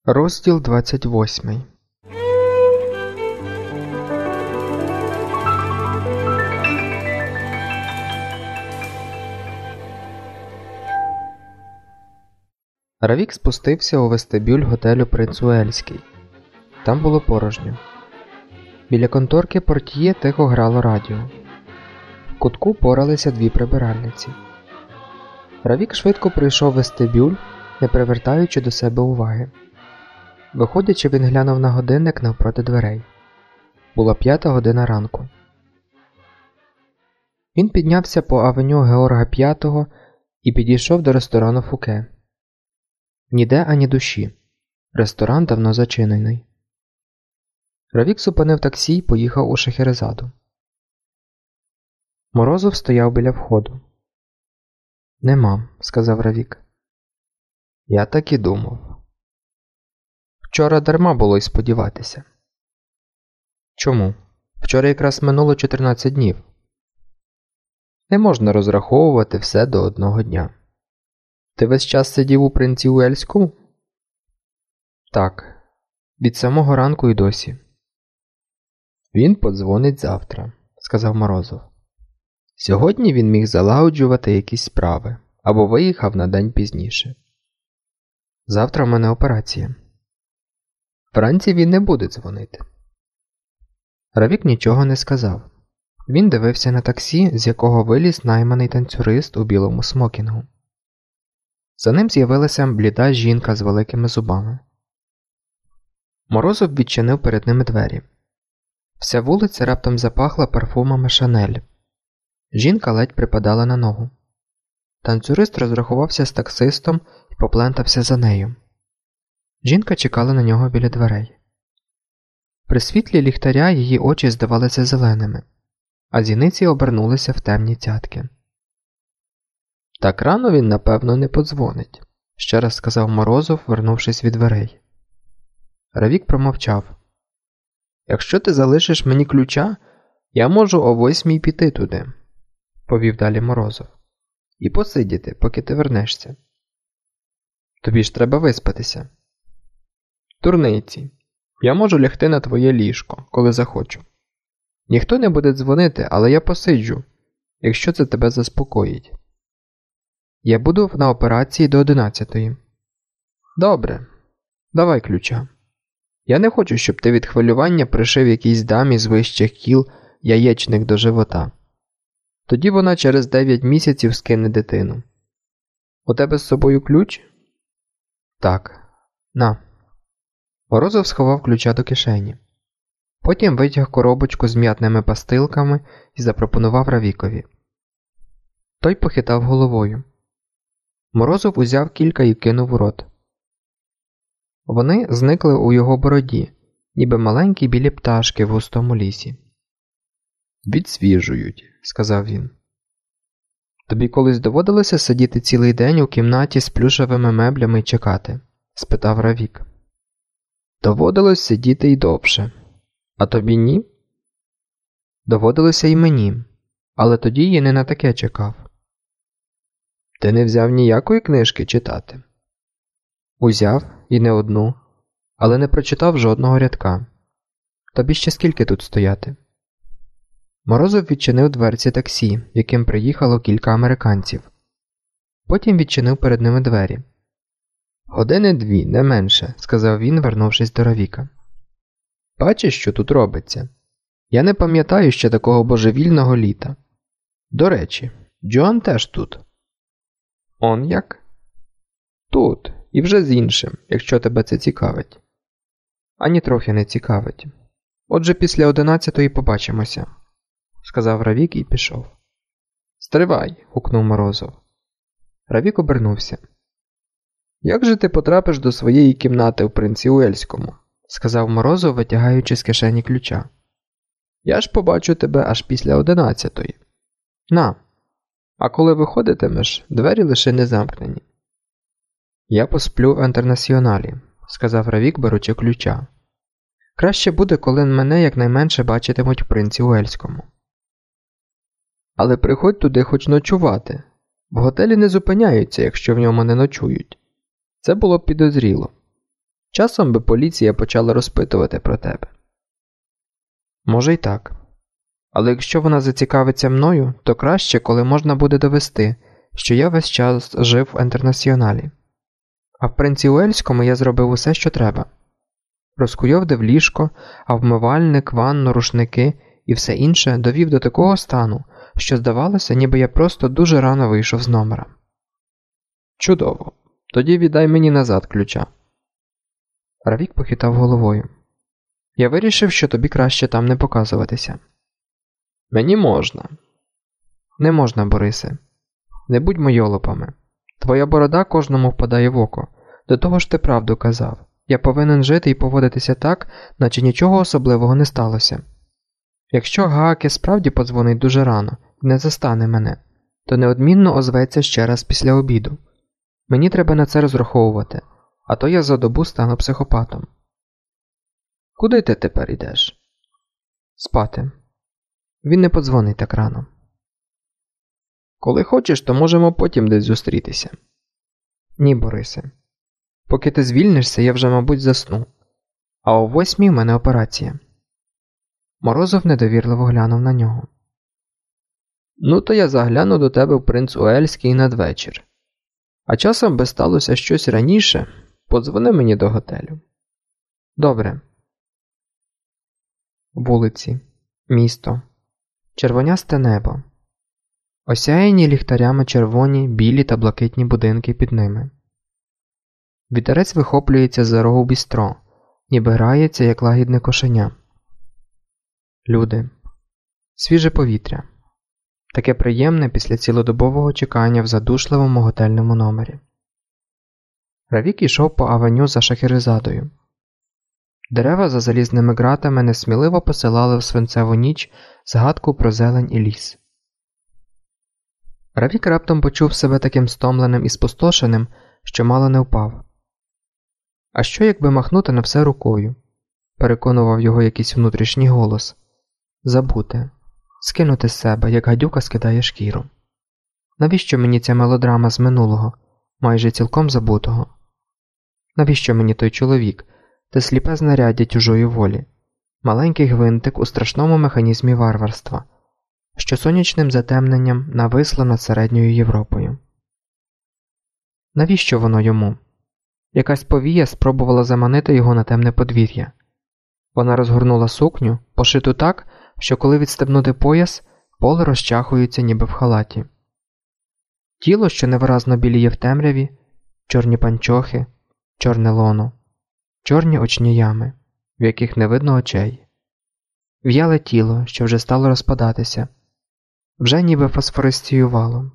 Розділ 28. Равік спустився у вестибюль готелю «Принц Уельський». Там було порожньо. Біля конторки портьє тихо грало радіо. В кутку поралися дві прибиральниці. Равік швидко пройшов вестибюль, не привертаючи до себе уваги. Виходячи, він глянув на годинник навпроти дверей. Була 5 година ранку. Він піднявся по авеню Георга V і підійшов до ресторану Фуке. Ніде ані душі. Ресторан давно зачинений. Равік зупинив таксі і поїхав у Шахерезаду. Морозов стояв біля входу. «Нема», – сказав Равік. «Я так і думав. Вчора дарма було й сподіватися». «Чому? Вчора якраз минуло 14 днів. Не можна розраховувати все до одного дня. Ти весь час сидів у Принці Уельському?» «Так. Від самого ранку й досі». «Він подзвонить завтра», – сказав Морозов. «Сьогодні він міг залагоджувати якісь справи, або виїхав на день пізніше. Завтра в мене операція. Вранці він не буде дзвонити». Равік нічого не сказав. Він дивився на таксі, з якого виліз найманий танцюрист у білому смокінгу. За ним з'явилася бліда жінка з великими зубами. Морозов відчинив перед ними двері. Вся вулиця раптом запахла парфумами Шанель. Жінка ледь припадала на ногу. Танцюрист розрахувався з таксистом і поплентався за нею. Жінка чекала на нього біля дверей. При світлі ліхтаря її очі здавалися зеленими, а зіниці обернулися в темні цятки. «Так рано він, напевно, не подзвонить», – ще раз сказав Морозов, вернувшись від дверей. Равік промовчав. «Якщо ти залишиш мені ключа, я можу о 8:00 піти туди», – повів далі Морозов, – «і посидіти, поки ти вернешся. Тобі ж треба виспатися». «Дурниці. Я можу лягти на твоє ліжко, коли захочу. Ніхто не буде дзвонити, але я посиджу, якщо це тебе заспокоїть. Я буду на операції до 11:00. Добре. Давай ключа. Я не хочу, щоб ти від хвилювання пришив якійсь дамі з вищих кіл яєчник до живота. Тоді вона через 9 місяців скине дитину. У тебе з собою ключ?» «Так. На». Морозов сховав ключа до кишені. Потім витяг коробочку з м'ятними пастилками і запропонував Равікові. Той похитав головою. Морозов узяв кілька і кинув у рот. Вони зникли у його бороді, ніби маленькі білі пташки в густому лісі. «Відсвіжують», – сказав він. «Тобі колись доводилося сидіти цілий день у кімнаті з плюшевими меблями й чекати?» – спитав Равік. «Доводилось сидіти й довше. А тобі ні?» «Доводилося й мені, але тоді я не на таке чекав». «Ти не взяв ніякої книжки читати?» «Узяв, і не одну, але не прочитав жодного рядка. Тобі ще скільки тут стояти?» Морозов відчинив дверці таксі, яким приїхало кілька американців. Потім відчинив перед ними двері. «Години 2, не менше», – сказав він, вернувшись до Равіка. «Бачиш, що тут робиться? Я не пам'ятаю ще такого божевільного літа. До речі, Джоан теж тут». «Он як?» «Тут, і вже з іншим, якщо тебе це цікавить». «Ані трохи не цікавить. Отже, після 11:00 побачимося», – сказав Равік і пішов. «Стривай», – гукнув Морозов. Равік обернувся. «Як же ти потрапиш до своєї кімнати в Принці Уельському?» – сказав Морозов, витягаючи з кишені ключа. «Я ж побачу тебе аж після 11:00. На. А коли виходитимеш, двері лише не замкнені». «Я посплю в Інтернаціоналі», – сказав Равік, беручи ключа. «Краще буде, коли мене якнайменше бачитимуть в Принці Уельському». «Але приходь туди хоч ночувати. В готелі не зупиняються, якщо в ньому не ночують. Це було б підозріло. Часом би поліція почала розпитувати про тебе. Може й так. Але якщо вона зацікавиться мною, то краще, коли можна буде довести, що я весь час жив в Інтернаціоналі. А в принці Уельському я зробив усе, що треба. Розкуйовдив ліжко, а вмивальник, ванну, рушники і все інше довів до такого стану, що здавалося, ніби я просто дуже рано вийшов з номера. Чудово. Тоді віддай мені назад ключа. Равік похитав головою. Я вирішив, що тобі краще там не показуватися. Мені можна. Не можна, Борисе. Не будь йолопами. Твоя борода кожному впадає в око. До того ж ти правду казав. Я повинен жити і поводитися так, наче нічого особливого не сталося. Якщо Гааке справді подзвонить дуже рано і не застане мене, то неодмінно озветься ще раз після обіду. Мені треба на це розраховувати, а то я за добу стану психопатом. Куди ти тепер йдеш? Спати. Він не подзвонить так рано. Коли хочеш, то можемо потім десь зустрітися. Ні, Борисе. Поки ти звільнишся, я вже, мабуть, засну. А о 8 в мене операція. Морозов недовірливо глянув на нього. Ну, то я загляну до тебе в Принц Уельський надвечір. А часом би сталося щось раніше, подзвони мені до готелю. Добре. Вулиці. Місто. Червонясте небо. Осяяні ліхтарями червоні, білі та блакитні будинки під ними. Вітерець вихоплюється за рогу бістро, ніби грається, як лагідне кошеня. Люди. Свіже повітря. Таке приємне після цілодобового чекання в задушливому готельному номері. Равік ішов по авеню за Шахерезадою. Дерева за залізними ґратами несміливо посилали в свинцеву ніч згадку про зелень і ліс. Равік раптом почув себе таким стомленим і спустошеним, що мало не впав. А що, якби махнути на все рукою? Переконував його якийсь внутрішній голос. Забути. Скинути з себе, як гадюка скидає шкіру. Навіщо мені ця мелодрама з минулого, майже цілком забутого? Навіщо мені той чоловік, те сліпе знаряддя чужої волі, маленький гвинтик у страшному механізмі варварства, що сонячним затемненням нависло над середньою Європою? Навіщо воно йому? Якась повія спробувала заманити його на темне подвір'я. Вона розгорнула сукню, пошиту так, що коли відстебнути пояс, поли розчахуються ніби в халаті. Тіло, що невиразно біліє в темряві, чорні панчохи, чорне лоно, чорні очні ями, в яких не видно очей. В'яле тіло, що вже стало розпадатися, вже ніби фосфористіювало.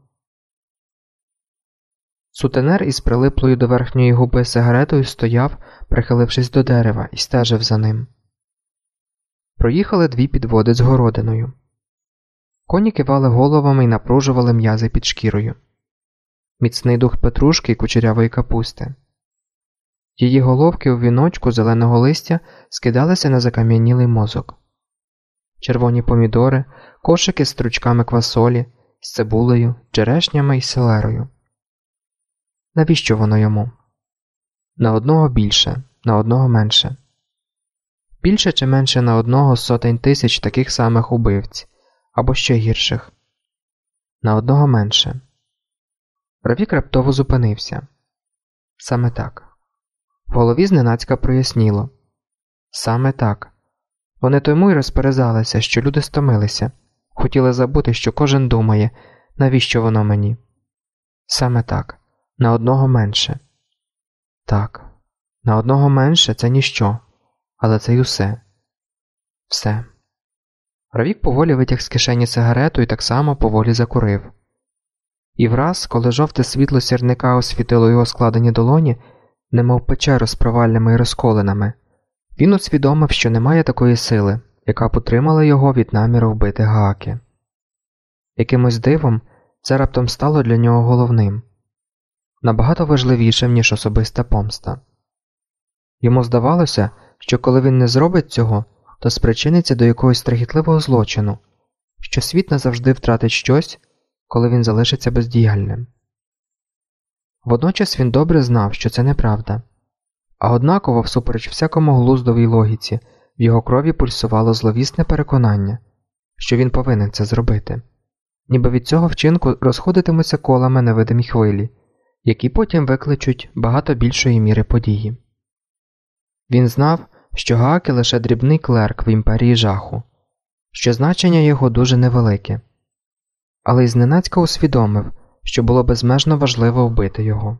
Сутенер із прилиплою до верхньої губи сигаретою стояв, прихилившись до дерева, і стежив за ним. Проїхали 2 підводи з городиною. Коні кивали головами і напружували м'язи під шкірою. Міцний дух петрушки і кучерявої капусти. Її головки у віночку зеленого листя скидалися на закам'янілий мозок. Червоні помідори, кошики з стручками квасолі, з цибулею, черешнями і селерою. Навіщо воно йому? На одного більше, на одного менше. Більше чи менше на одного з сотень тисяч таких самих убивць, або ще гірших. На одного менше. Равік раптово зупинився. Саме так. В голові зненацька проясніло. Саме так. Вони тому й розперезалися, що люди стомилися. Хотіли забути, що кожен думає, навіщо воно мені. Саме так. На одного менше. Так. На одного менше – це ніщо. Але це й усе. Все. Равік поволі витяг з кишені сигарету і так само поволі закурив. І враз, коли жовте світло сірника освітило його складені долоні, немов печеру з провальними і розколинами, він усвідомив, що немає такої сили, яка б утримала його від наміру вбити Гааке. Якимось дивом це раптом стало для нього головним. Набагато важливішим, ніж особиста помста. Йому здавалося, що коли він не зробить цього, то спричиниться до якогось страхітливого злочину, що світ назавжди втратить щось, коли він залишиться бездіяльним. Водночас він добре знав, що це неправда. А однаково, всупереч всякому глуздовій логіці, в його крові пульсувало зловісне переконання, що він повинен це зробити. Ніби від цього вчинку розходитимуться колами невидимі хвилі, які потім викличуть багато більшої міри події. Він знав, що Гааке лише дрібний клерк в імперії жаху, що значення його дуже невелике, але й зненацька усвідомив, що було безмежно важливо вбити його.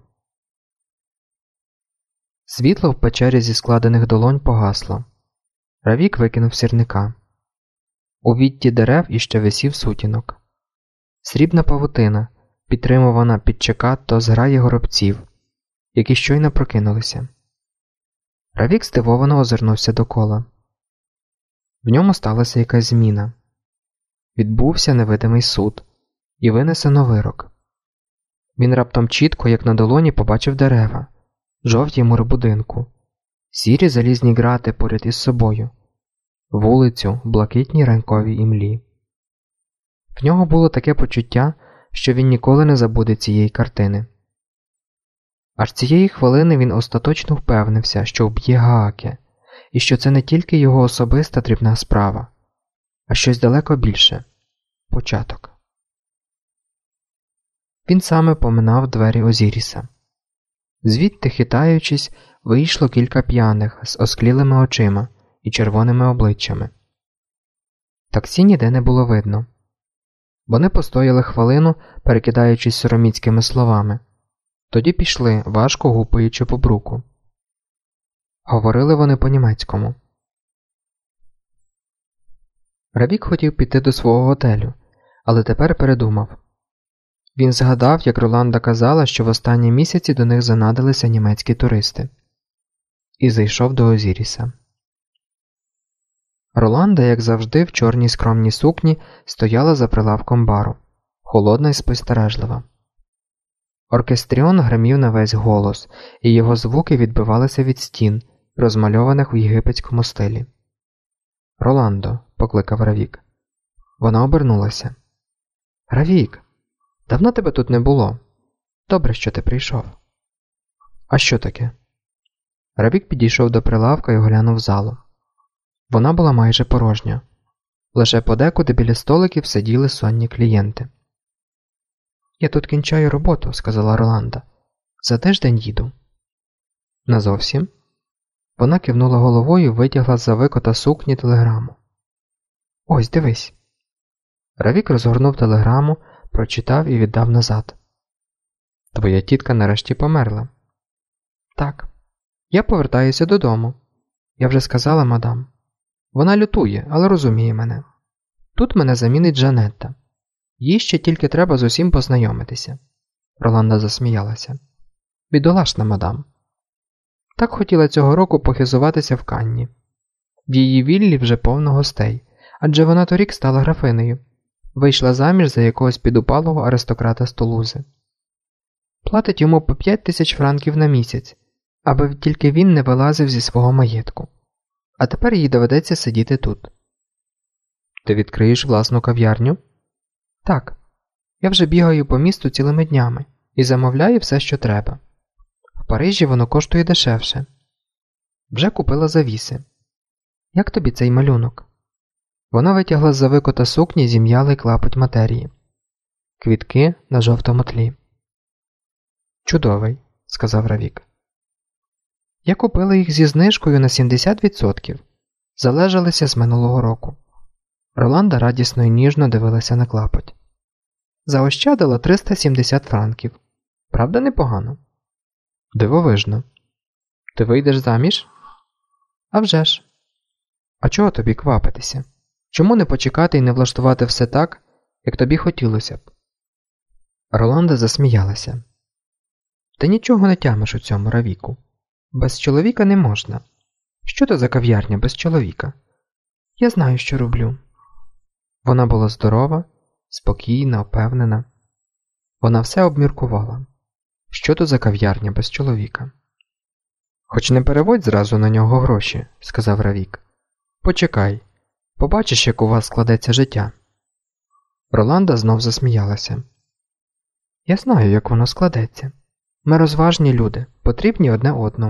Світло в печері зі складених долонь погасло. Равік викинув сірника. У відті дерев іще висів сутінок. Срібна павутина, підтримувана під чекатто зграї горобців, які щойно прокинулися. Равік здивовано озирнувся довкола. В ньому сталася якась зміна. Відбувся невидимий суд, і винесено вирок. Він раптом чітко, як на долоні, побачив дерева, жовті мури будинку, сірі залізні грати поряд із собою, вулицю в блакитній ранковій імлі. В нього було таке почуття, що він ніколи не забуде цієї картини. Аж цієї хвилини він остаточно впевнився, що вб'є Гааке, і що це не тільки його особиста дрібна справа, а щось далеко більше – початок. Він саме поминав двері Озіріса. Звідти, хитаючись, вийшло кілька п'яних з осклілими очима і червоними обличчями. Таксі ніде не було видно. Вони постояли хвилину, перекидаючись сороміцькими словами. Тоді пішли, важко гупаючи по бруку. Говорили вони по-німецькому. Равік хотів піти до свого готелю, але тепер передумав. Він згадав, як Роланда казала, що в останні місяці до них занадилися німецькі туристи. І зайшов до Озіріса. Роланда, як завжди, в чорній скромній сукні, стояла за прилавком бару, холодна і спостережлива. Оркестріон гримів на весь голос, і його звуки відбивалися від стін, розмальованих у єгипетському стилі. «Роландо», – покликав Равік. Вона обернулася. «Равік, давно тебе тут не було. Добре, що ти прийшов». «А що таке?» Равік підійшов до прилавка і оглянув залу. Вона була майже порожня. Лише подекуди біля столиків сиділи сонні клієнти. «Я тут кінчаю роботу», – сказала Роланда. «За тиждень їду». «Назовсім?» Вона кивнула головою і витягла з-за викота сукні телеграму. «Ось, дивись». Равік розгорнув телеграму, прочитав і віддав назад. «Твоя тітка нарешті померла». «Так. Я повертаюся додому. Я вже сказала мадам. Вона лютує, але розуміє мене. Тут мене замінить Джанетта. Їй ще тільки треба з усім познайомитися». Роланда засміялася. «Бідолашна мадам. Так хотіла цього року похизуватися в Канні. В її віллі вже повно гостей, адже вона торік стала графинею. Вийшла заміж за якогось підупалого аристократа з Тулузи. Платить йому по 5000 франків на місяць, аби тільки він не вилазив зі свого маєтку. А тепер їй доведеться сидіти тут». «Ти відкриєш власну кав'ярню?» «Так. Я вже бігаю по місту цілими днями і замовляю все, що треба. В Парижі воно коштує дешевше. Вже купила завіси. Як тобі цей малюнок?» Вона витягла з-за викота сукні зім'ялий клапоть матерії. Квітки на жовтому тлі. «Чудовий», – сказав Равік. «Я купила їх зі знижкою на 70%. Залежалися з минулого року». Роланда радісно і ніжно дивилася на клапоть. «Заощадила 370 франків. Правда, непогано?» «Дивовижно. Ти вийдеш заміж?» «А вже ж. А чого тобі квапитися? Чому не почекати і не влаштувати все так, як тобі хотілося б?» Роланда засміялася. «Ти нічого не тямиш у цьому, Равіку. Без чоловіка не можна. Що то за кав'ярня без чоловіка? Я знаю, що роблю». Вона була здорова, спокійна, впевнена. Вона все обміркувала. Що то за кав'ярня без чоловіка? «Хоч не переводь зразу на нього гроші», – сказав Равік. «Почекай. Побачиш, як у вас складеться життя». Роланда знов засміялася. «Я знаю, як воно складеться. Ми розважні люди, потрібні одне одному.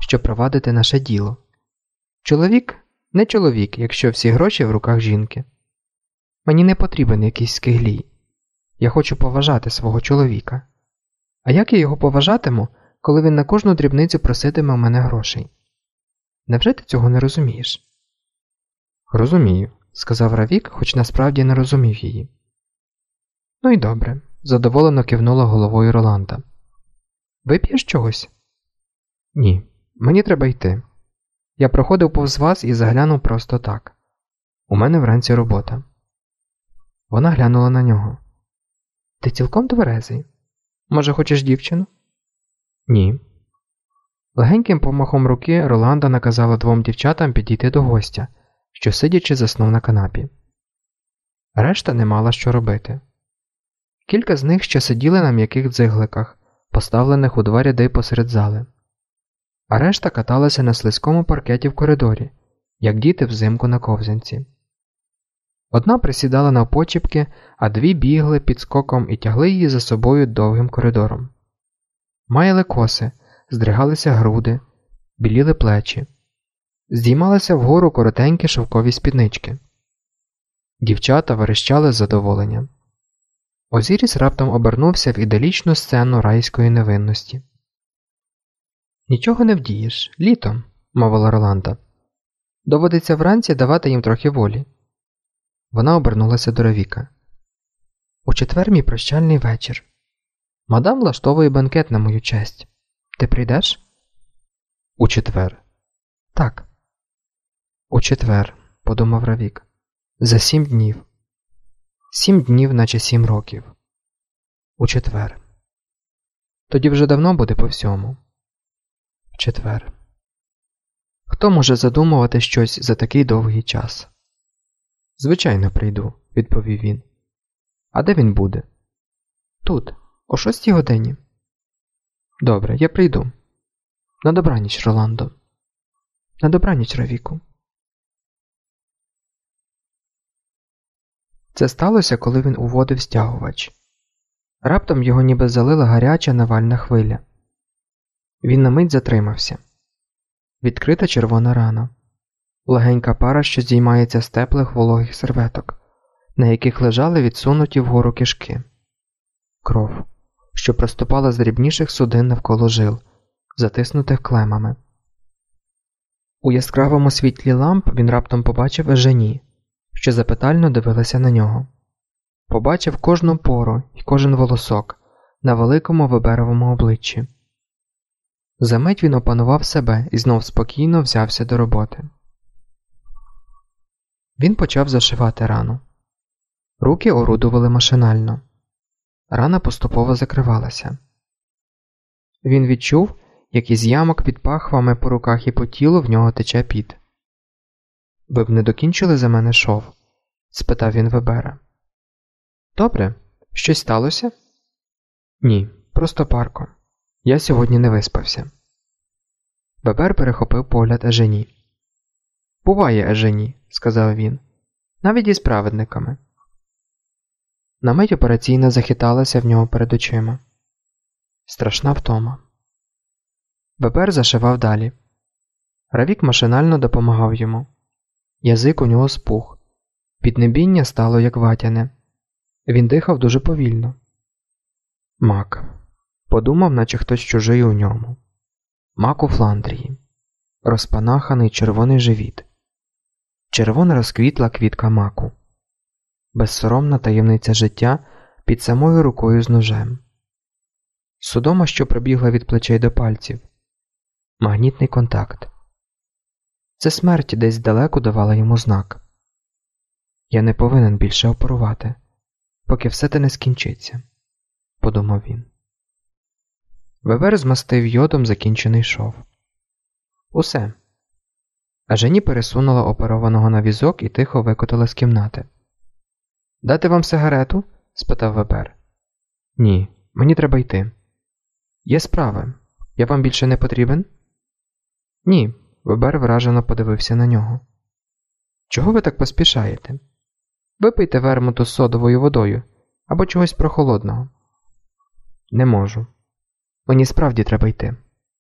щоб провадити наше діло. Чоловік – не чоловік, якщо всі гроші в руках жінки. Мені не потрібен якийсь скиглій. Я хочу поважати свого чоловіка. А як я його поважатиму, коли він на кожну дрібницю проситиме у мене грошей? Невже ти цього не розумієш? Розумію, сказав Равік, хоч насправді не розумів її. Ну й добре, задоволено кивнула головою Роланда. Вип'єш чогось? Ні, мені треба йти. Я проходив повз вас і заглянув просто так. У мене вранці робота. Вона глянула на нього. Ти цілком тверезий? Може, хочеш дівчину? Ні. Легеньким помахом руки Роланда наказала двом дівчатам підійти до гостя, що сидячи заснув на канапі. Решта не мала що робити. Кілька з них ще сиділи на м'яких дзигликах, поставлених у два ряди посеред зали. А решта каталася на слизькому паркеті в коридорі, як діти взимку на ковзанці. Одна присідала навпочіпки, а дві бігли під скоком і тягли її за собою довгим коридором. Маяли коси, здригалися груди, біліли плечі. Здіймалися вгору коротенькі шовкові спіднички. Дівчата верещали з задоволенням. Озіріс раптом обернувся в іделічну сцену райської невинності. «Нічого не вдієш. Літом», – мовила Роланда. «Доводиться вранці давати їм трохи волі». Вона обернулася до Равіка. «У четвер мій прощальний вечір. Мадам влаштовує бенкет на мою честь. Ти прийдеш?» «У четвер». «Так». «У четвер», – подумав Равік. «За 7 днів. 7 днів, наче 7 років. У четвер. Тоді вже давно буде по всьому. В четвер. Хто може задумувати щось за такий довгий час?» «Звичайно, прийду», – відповів він. «А де він буде?» «Тут, о 6 годині». «Добре, я прийду. На добраніч, Роландо». «На добраніч, Равіку». Це сталося, коли він уводив стягувач. Раптом його ніби залила гаряча навальна хвиля. Він на мить затримався. Відкрита червона рана. Легенька пара, що здіймається з теплих вологих серветок, на яких лежали відсунуті вгору кишки. Кров, що проступала з дрібніших судин навколо жил, затиснутих клемами. У яскравому світлі ламп він раптом побачив Ежені, що запитально дивилася на нього. Побачив кожну пору і кожен волосок на великому Веберовому обличчі. Замить він опанував себе і знов спокійно взявся до роботи. Він почав зашивати рану. Руки орудували машинально. Рана поступово закривалася. Він відчув, як із ямок під пахвами по руках і по тілу в нього тече піт. «Ви б не докінчили за мене шов?» – спитав він Вебера. «Добре. Щось сталося?» «Ні, просто парко. Я сьогодні не виспався». Вебер перехопив погляд Ежені. «Буває, Ежені», – сказав він, – «навіть із праведниками». На мить операційна захиталася в нього перед очима. Страшна втома. Вебер зашивав далі. Равік машинально допомагав йому. Язик у нього спух. Піднебіння стало як ватяне. Він дихав дуже повільно. Мак. Подумав, наче хтось чужий у ньому. Мак у Фландрії. Розпанаханий червоний живіт. Червона розквітла квітка маку. Безсоромна таємниця життя під самою рукою з ножем. Судома, що пробігла від плечей до пальців. Магнітний контакт. Це смерть десь далеко давала йому знак. «Я не повинен більше оперувати, поки все те не скінчиться», – подумав він. Вебер змастив йодом закінчений шов. «Усе». А Жені пересунула оперованого на візок і тихо викотила з кімнати. «Дати вам сигарету?» – спитав Вебер. «Ні, мені треба йти». «Є справи. Я вам більше не потрібен?» «Ні». Вебер вражено подивився на нього. «Чого ви так поспішаєте? Випийте вермуту з содовою водою або чогось прохолодного». «Не можу. Мені справді треба йти».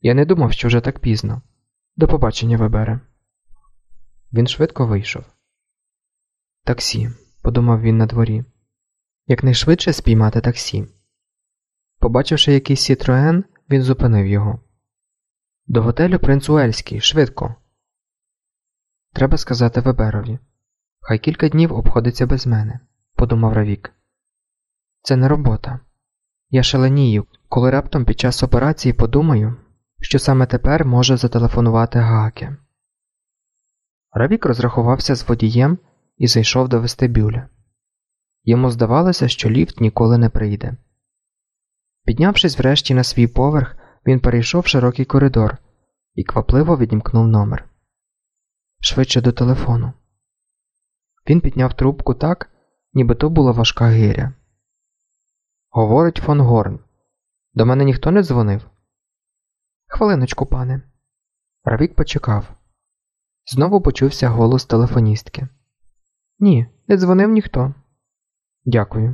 Я не думав, що вже так пізно. До побачення, Вебере. Він швидко вийшов. Таксі, подумав він на дворі. Якнайшвидше спіймати таксі. Побачивши якийсь Сітроен, він зупинив його. До готелю Принц Уельський, швидко. Треба сказати Веберові. Хай кілька днів обходиться без мене, подумав Равік. Це не робота. Я шаленію, коли раптом під час операції подумаю, що саме тепер може зателефонувати Гааке. Равік розрахувався з водієм і зайшов до вестибюля. Йому здавалося, що ліфт ніколи не прийде. Піднявшись врешті на свій поверх, він перейшов широкий коридор і квапливо відімкнув номер. Швидше до телефону. Він підняв трубку так, ніби то була важка гиря. Говорить фон Горн. До мене ніхто не дзвонив? Хвилиночку, пане. Равік почекав. Знову почувся голос телефоністки. Ні, не дзвонив ніхто. Дякую.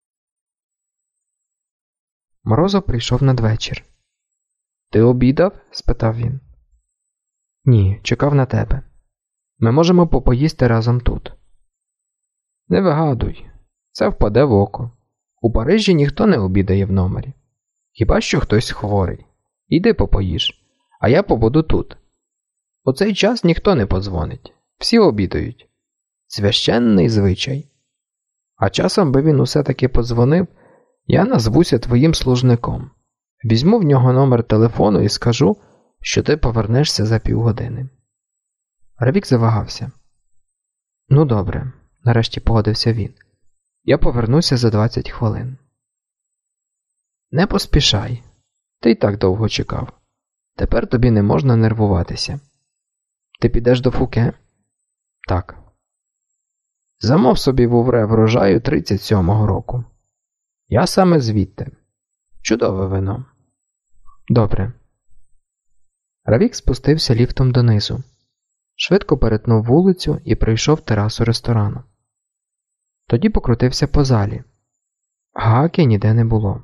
Морозов прийшов надвечір. Ти обідав? Спитав він. Ні, чекав на тебе. Ми можемо попоїсти разом тут. Не вигадуй. Це впаде в око. У Парижі ніхто не обідає в номері. Хіба що хтось хворий. Іди попоїш, а я побуду тут. У цей час ніхто не подзвонить. Всі обідають. Священний звичай. А часом би він усе-таки подзвонив, я назвуся твоїм служником. Візьму в нього номер телефону і скажу, що ти повернешся за півгодини. Равік завагався. Ну добре, нарешті погодився він. Я повернуся за 20 хвилин. Не поспішай. Ти й так довго чекав. Тепер тобі не можна нервуватися. Ти підеш до Фуке? Так. Замов собі вувре врожаю 37-го року. Я саме звідти. Чудове вино. Добре. Равік спустився ліфтом донизу. Швидко перетнув вулицю і прийшов терасу ресторану. Тоді покрутився по залі. Гааки ніде не було.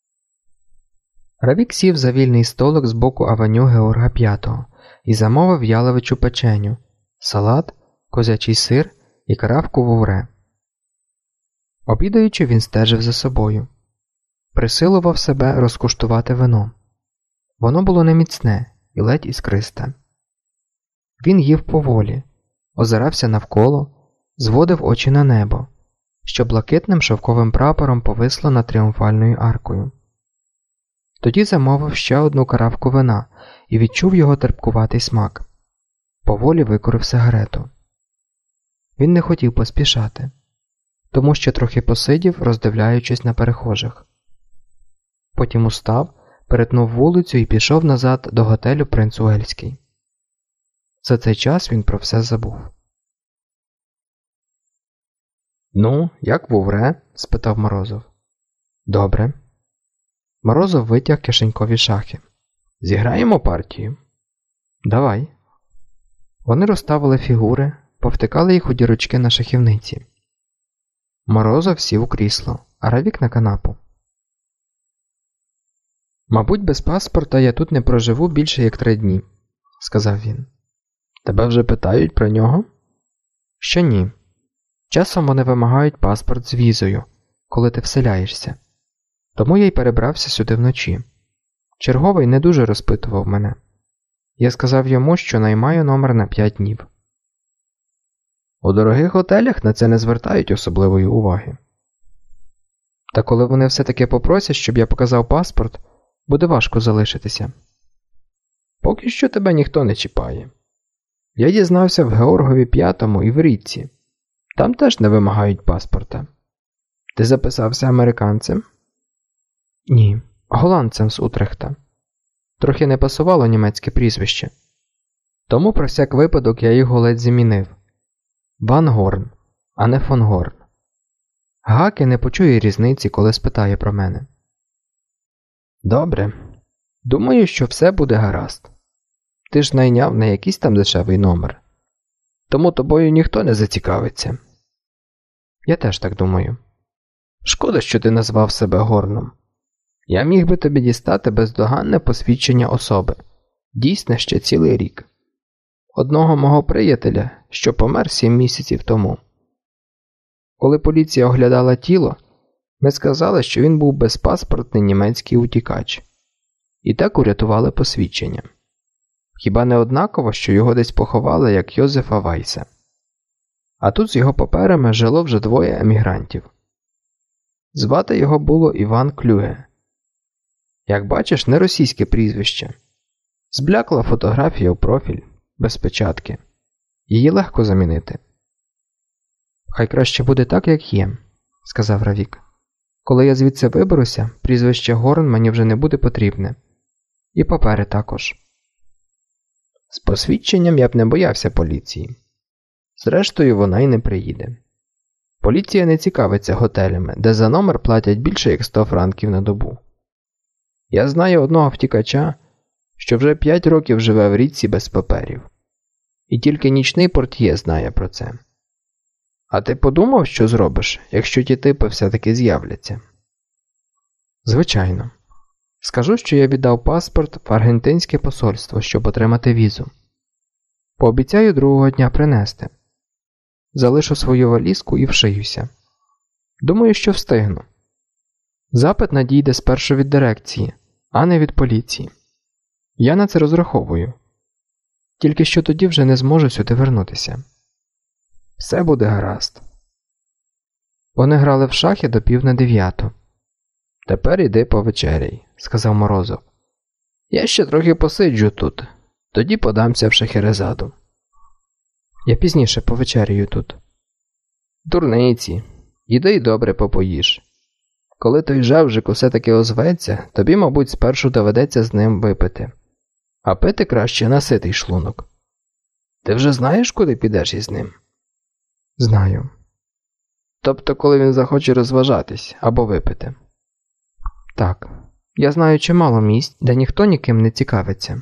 Равік сів за вільний столик з боку авеню Георга V і замовив яловичу печеню, салат, козячий сир і каравку вувре. Обідаючи, він стежив за собою. Присилував себе розкуштувати вино. Воно було неміцне і ледь іскристе. Він їв поволі, озирався навколо, зводив очі на небо, що блакитним шовковим прапором повисло над тріумфальною аркою. Тоді замовив ще одну каравку вина і відчув його терпкуватий смак. Поволі викурив сигарету. Він не хотів поспішати, тому що трохи посидів, роздивляючись на перехожих. Потім устав, перетнув вулицю і пішов назад до готелю Принц Уельський. За цей час він про все забув. «Ну, як вувре?» – спитав Морозов. «Добре». Морозов витяг кишенькові шахи. «Зіграємо партію?» «Давай». Вони розставили фігури, повтикали їх у дірочки на шахівниці. Морозов сів у крісло, а Равік на канапу. «Мабуть, без паспорта я тут не проживу більше як 3 дні», – сказав він. «Тебе вже питають про нього?» «Що ні. Часом вони вимагають паспорт з візою, коли ти вселяєшся. Тому я й перебрався сюди вночі. Черговий не дуже розпитував мене. Я сказав йому, що наймаю номер на 5 днів». «У дорогих готелях на це не звертають особливої уваги». «Та коли вони все-таки попросять, щоб я показав паспорт, буде важко залишитися». «Поки що тебе ніхто не чіпає. Я дізнався в Георгові V і в Ріці. Там теж не вимагають паспорта. Ти записався американцем?» «Ні, голландцем з Утрехта. Трохи не пасувало німецьке прізвище. Тому про всяк випадок я його ледь замінив. Ван Горн, а не фон Горн. Гааке не почує різниці, коли спитає про мене». «Добре. Думаю, що все буде гаразд. Ти ж найняв не якийсь там дешевий номер. Тому тобою ніхто не зацікавиться». «Я теж так думаю». «Шкода, що ти назвав себе Горном. Я міг би тобі дістати бездоганне посвідчення особи, Дійсно, ще цілий рік. Одного мого приятеля, що помер 7 місяців тому. Коли поліція оглядала тіло, ми сказали, що він був безпаспортний німецький утікач. І так урятували посвідчення. Хіба не однаково, що його десь поховали, як Йозефа Вайса? А тут з його паперами жило вже 2 емігрантів. Звати його було Іван Клюге. Як бачиш, не російське прізвище. Зблякла фотографія у профіль, без печатки. Її легко замінити. «Хай краще буде так, як є», – сказав Равік. «Коли я звідси виберуся, прізвище Горн мені вже не буде потрібне. І папери також». З посвідченням я б не боявся поліції. Зрештою, вона й не приїде. Поліція не цікавиться готелями, де за номер платять більше як 100 франків на добу. Я знаю одного втікача, що вже 5 років живе в Ріці без паперів. І тільки нічний портьє знає про це. А ти подумав, що зробиш, якщо ті типи все-таки з'являться? Звичайно. Скажу, що я віддав паспорт в аргентинське посольство, щоб отримати візу. Пообіцяю другого дня принести. Залишу свою валізку і вшиюся. Думаю, що встигну. Запит надійде спершу від дирекції, а не від поліції. Я на це розраховую. Тільки що тоді вже не зможу сюди вернутися. Все буде гаразд. Вони грали в шахи до 8:45. «Тепер іди повечеряй», – сказав Морозов. «Я ще трохи посиджу тут, тоді подамся в Шахерезаду». «Я пізніше повечеряю тут». «Дурниці, іди й добре попоїш. Коли той жевжик усе-таки озветься, тобі, мабуть, спершу доведеться з ним випити. А пити краще на ситий шлунок. Ти вже знаєш, куди підеш із ним?» «Знаю». «Тобто, коли він захоче розважатись або випити?» «Так. Я знаю чимало місць, де ніхто ніким не цікавиться».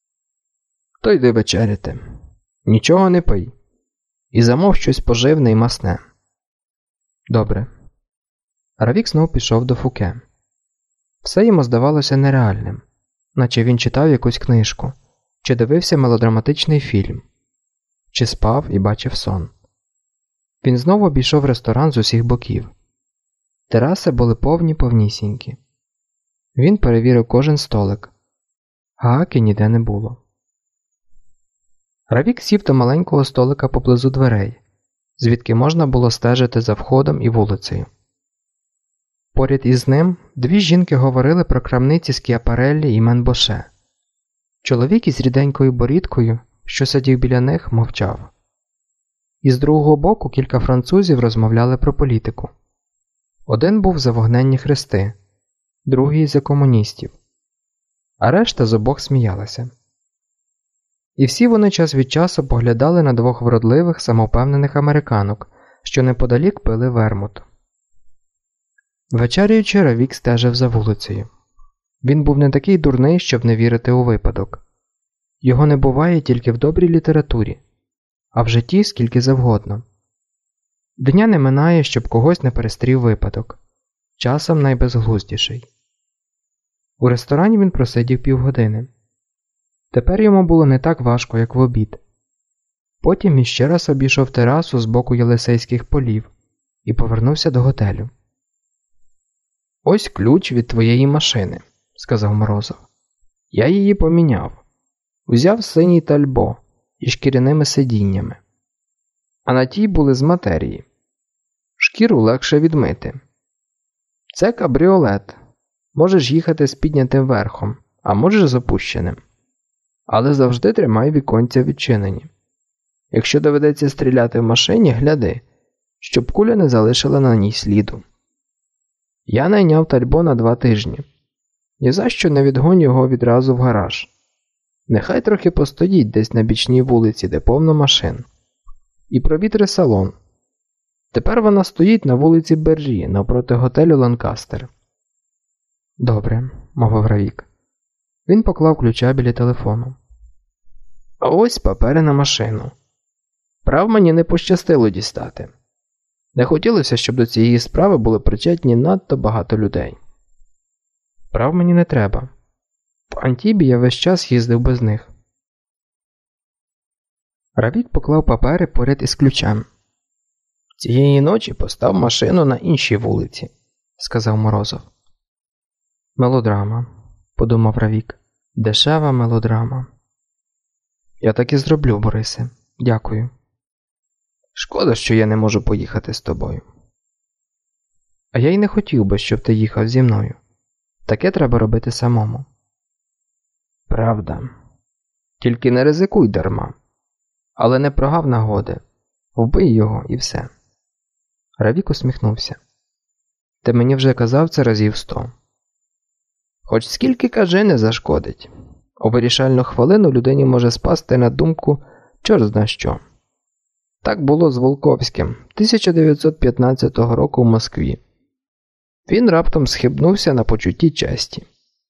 «То йди вечеряти. Нічого не пий. І замов щось поживне і масне». «Добре». Равік знов пішов до Фуке. Все йому здавалося нереальним, наче він читав якусь книжку, чи дивився мелодраматичний фільм, чи спав і бачив сон. Він знову обійшов ресторан з усіх боків. Тераси були повнісінькі. Він перевірив кожен столик. Гааки ніде не було. Равік сів до маленького столика поблизу дверей, звідки можна було стежити за входом і вулицею. Поряд із ним 2 жінки говорили про крамниці Скіапареллі і Менбоше. Чоловік із ріденькою борідкою, що сидів біля них, мовчав. Із другого боку кілька французів розмовляли про політику. Один був за вогненні хрести, другий за комуністів, а решта з обох сміялася. І всі вони час від часу поглядали на 2 вродливих, самовпевнених американок, що неподалік пили вермут. Вечеряючи, Равік стежив за вулицею. Він був не такий дурний, щоб не вірити у випадок. Його не буває тільки в добрій літературі, а в житті скільки завгодно. Дня не минає, щоб когось не перестрів випадок, часом найбезглуздіший. У ресторані він просидів півгодини. Тепер йому було не так важко, як в обід. Потім іще раз обійшов терасу з боку Єлисейських полів і повернувся до готелю. «Ось ключ від твоєї машини», – сказав Морозов. «Я її поміняв. Узяв синій тальбо із шкіряними сидіннями. А на тій були з матерії. Шкіру легше відмити. Це кабріолет. Можеш їхати з піднятим верхом, а можеш з опущеним. Але завжди тримай віконця відчинені. Якщо доведеться стріляти в машині, гляди, щоб куля не залишила на ній сліду. Я найняв тальбо на 2 тижні. Ні за що не відгоню його відразу в гараж. Нехай трохи постоїть десь на бічній вулиці, де повно машин. І провітри салон. Тепер вона стоїть на вулиці Бержі, навпроти готелю Ланкастер». «Добре», – мовив Равік. Він поклав ключа біля телефону. «А ось папери на машину. Прав мені не пощастило дістати. Не хотілося, щоб до цієї справи були причетні надто багато людей». «Прав мені не треба». В Антібі я весь час їздив без них. Равік поклав папери поряд із ключем. «Цієї ночі постав машину на іншій вулиці», – сказав Морозов. «Мелодрама», – подумав Равік. «Дешева мелодрама». «Я так і зроблю, Борисе. Дякую». «Шкода, що я не можу поїхати з тобою». «А я й не хотів би, щоб ти їхав зі мною. Таке треба робити самому». «Правда. Тільки не ризикуй дарма. Але не прогав нагоди. Вбий його і все». Равік усміхнувся. «Ти мені вже казав це разів 100. Хоч скільки кажи, не зашкодить. У вирішальну хвилину людині може спасти на думку чорт зна що. Так було з Волковським 1915 року в Москві. Він раптом схибнувся на почутті честі.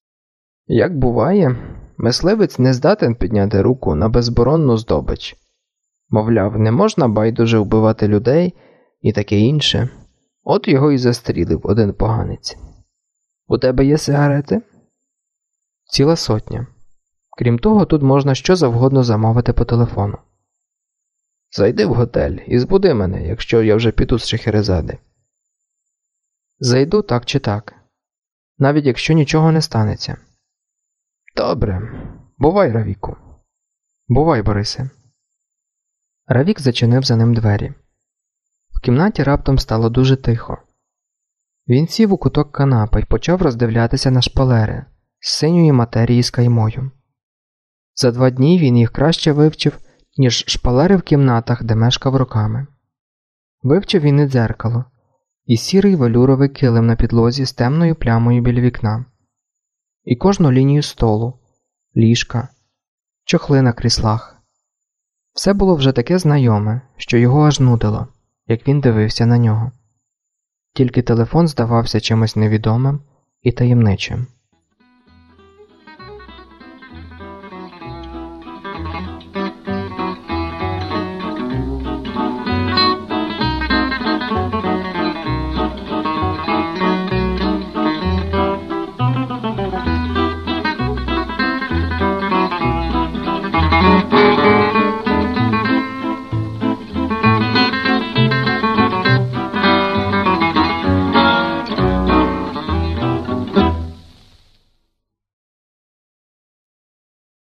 Як буває, мисливець не здатен підняти руку на безборонну здобич. Мовляв, не можна байдуже вбивати людей і таке інше. От його і застрілив один поганець. У тебе є сигарети? Ціла сотня. Крім того, тут можна що завгодно замовити по телефону. Зайди в готель і збуди мене, якщо я вже піду з Шехерезади. Зайду так чи так. Навіть якщо нічого не станеться. Добре. Бувай, Равіку. Бувай, Борисе. Равік зачинив за ним двері. В кімнаті раптом стало дуже тихо. Він сів у куток канапи й почав роздивлятися на шпалери з синьої матерії з каймою. За 2 дні він їх краще вивчив, ніж шпалери в кімнатах, де мешкав роками. Вивчив він і дзеркало, і сірий велюровий килим на підлозі з темною плямою біля вікна, і кожну лінію столу, ліжка, чохли на кріслах. Все було вже таке знайоме, що його аж нудило, як він дивився на нього. Тільки телефон здавався чимось невідомим і таємничим.